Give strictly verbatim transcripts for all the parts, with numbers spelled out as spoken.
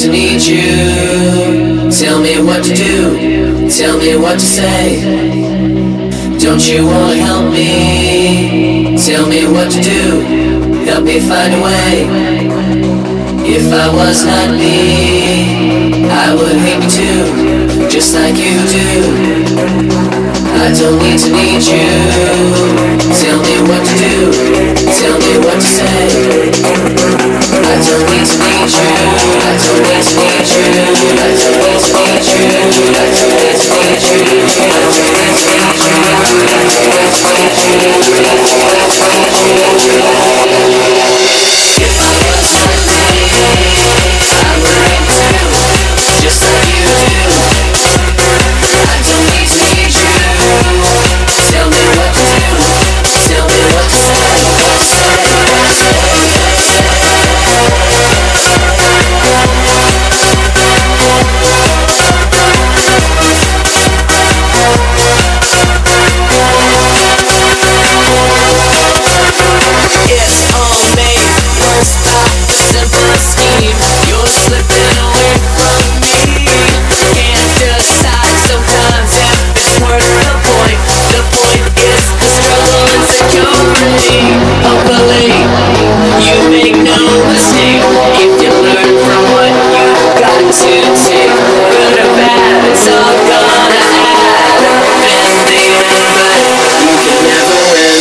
to need you. Tell me what to do, tell me what to say. Don't you wanna help me? Tell me what to do, help me find a way. If I was not me, I would hate me too, just like you do. I don't need to need you. Tell me what to do, tell me what to say. I don't need to need you. I don't need to need you. I don't need to need you. I don't need to need you. I don't need to need you. I don't need to need you. If I was not me, I would hate too, just like you do. I don't need to need you. Tell me what to do, tell me what to say, what to say, what to say. It's all made worse by the simple scheme. You're slipping away from me. Can't decide sometimes if it's worth the point. The point is the struggle and security. Hopefully, you make no mistake. If you learn from what you've got to take, good or bad, it's all gonna add up in the end. But you can never win.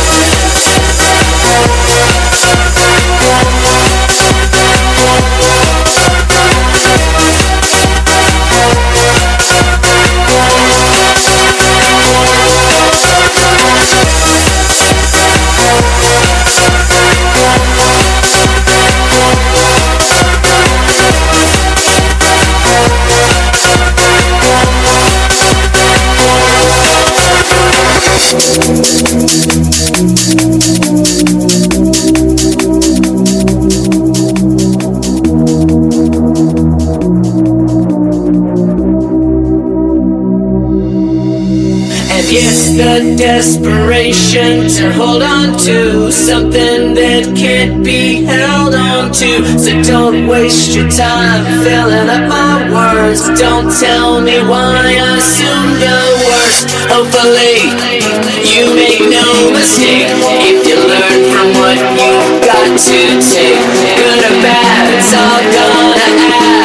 It's the desperation to hold on to something that can't be held on to. So don't waste your time filling up my words. Don't tell me why I assume the worst. Hopefully, you make no mistake. If you learn from what you've got to take, good or bad, it's all gonna add